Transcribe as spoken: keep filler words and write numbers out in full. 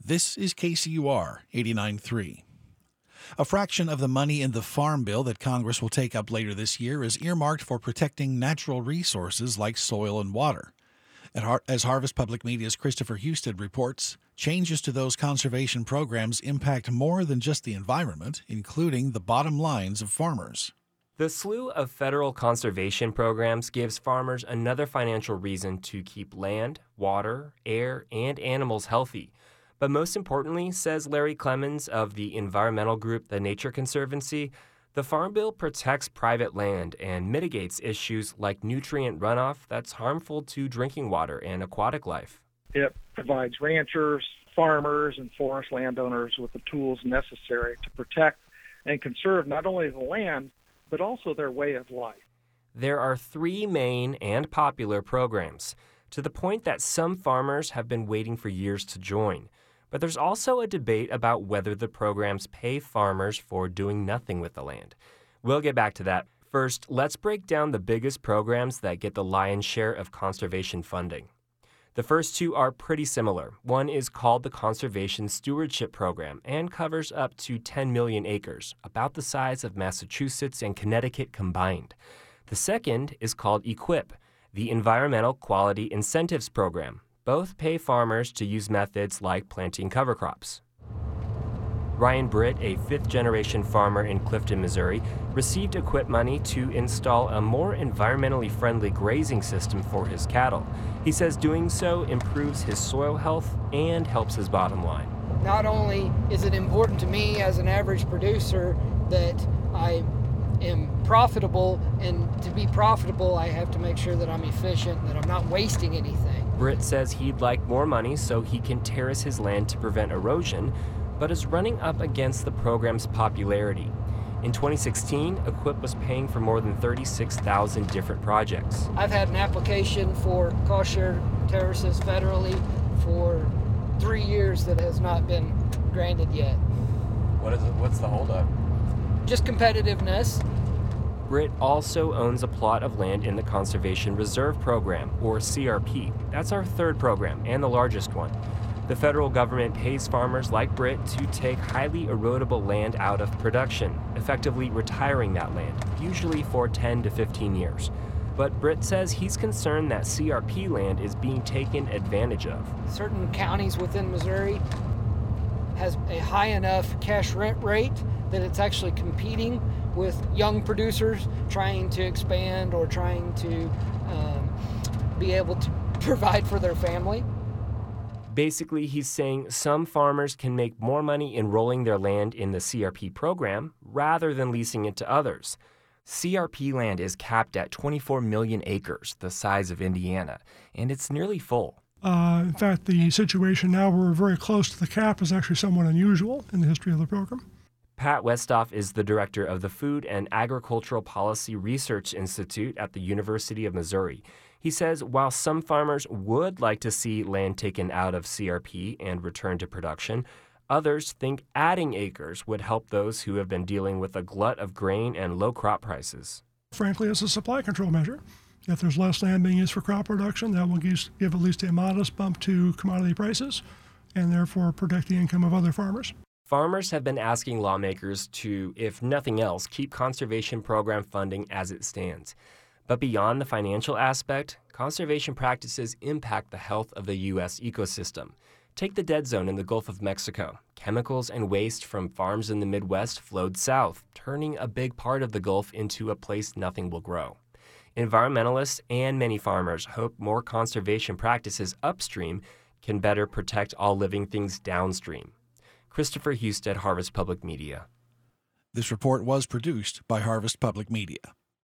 This is K C U R eighty-nine point three. A fraction of the money in the Farm Bill that Congress will take up later this year is earmarked for protecting natural resources like soil and water. As Harvest Public Media's Christopher Houston reports, changes to those conservation programs impact more than just the environment, including the bottom lines of farmers. The slew of federal conservation programs gives farmers another financial reason to keep land, water, air, and animals healthy. But most importantly, says Larry Clemens of the environmental group The Nature Conservancy, the Farm Bill protects private land and mitigates issues like nutrient runoff that's harmful to drinking water and aquatic life. It provides ranchers, farmers, and forest landowners with the tools necessary to protect and conserve not only the land, but also their way of life. There are three main and popular programs, to the point that some farmers have been waiting for years to join. But there's also a debate about whether the programs pay farmers for doing nothing with the land. We'll get back to that. First, let's break down the biggest programs that get the lion's share of conservation funding. The first two are pretty similar. One is called the Conservation Stewardship Program and covers up to ten million acres, about the size of Massachusetts and Connecticut combined. The second is called EQIP, the Environmental Quality Incentives Program. Both pay farmers to use methods like planting cover crops. Ryan Britt, a fifth-generation farmer in Clifton, Missouri, received EQIP money to install a more environmentally friendly grazing system for his cattle. He says doing so improves his soil health and helps his bottom line. Not only is it important to me as an average producer that I am profitable, and to be profitable, I have to make sure that I'm efficient, that I'm not wasting anything. Britt says he'd like more money so he can terrace his land to prevent erosion, but is running up against the program's popularity. In twenty sixteen, EQIP was paying for more than thirty-six thousand different projects. I've had an application for cost share terraces federally for three years that has not been granted yet. What is it? What's the holdup? Just competitiveness. Britt also owns a plot of land in the Conservation Reserve Program, or C R P. That's our third program and the largest one. The federal government pays farmers like Britt to take highly erodible land out of production, effectively retiring that land, usually for ten to fifteen years. But Britt says he's concerned that C R P land is being taken advantage of. Certain counties within Missouri has a high enough cash rent rate that it's actually competing with young producers trying to expand or trying to um, be able to provide for their family. Basically, he's saying some farmers can make more money enrolling their land in the C R P program rather than leasing it to others. C R P land is capped at twenty-four million acres, the size of Indiana, and it's nearly full. Uh, in fact, the situation now where we're very close to the cap is actually somewhat unusual in the history of the program. Pat Westhoff is the director of the Food and Agricultural Policy Research Institute at the University of Missouri. He says while some farmers would like to see land taken out of C R P and returned to production, others think adding acres would help those who have been dealing with a glut of grain and low crop prices. Frankly, it's a supply control measure. If there's less land being used for crop production, that will give at least a modest bump to commodity prices and therefore protect the income of other farmers. Farmers have been asking lawmakers to, if nothing else, keep conservation program funding as it stands. But beyond the financial aspect, conservation practices impact the health of the U S ecosystem. Take the dead zone in the Gulf of Mexico. Chemicals and waste from farms in the Midwest flowed south, turning a big part of the Gulf into a place nothing will grow. Environmentalists and many farmers hope more conservation practices upstream can better protect all living things downstream. Christopher Houston, Harvest Public Media. This report was produced by Harvest Public Media.